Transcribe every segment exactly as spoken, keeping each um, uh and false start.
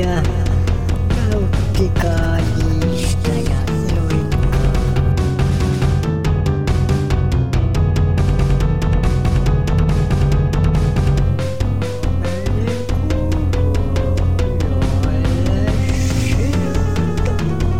hyviä, nauttikaa niistä ja iloitkaa. Meille kuuluu joelle silta.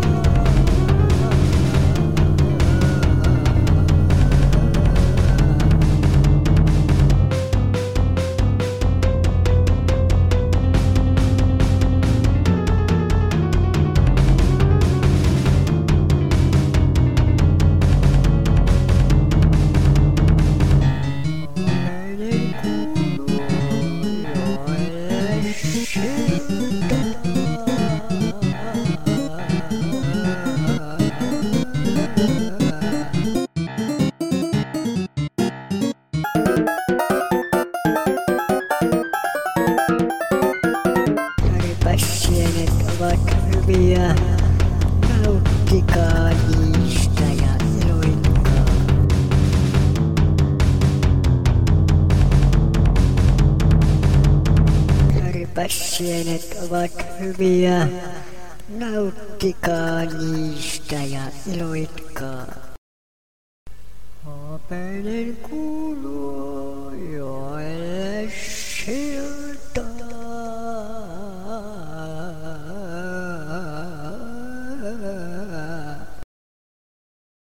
Sienet ovat hyviä, nauttikaa niistä ja iloitkaa. Kärpäsienet ovat hyviä, nauttikaa niistä ja iloitkaa. Haapeinen kuuluu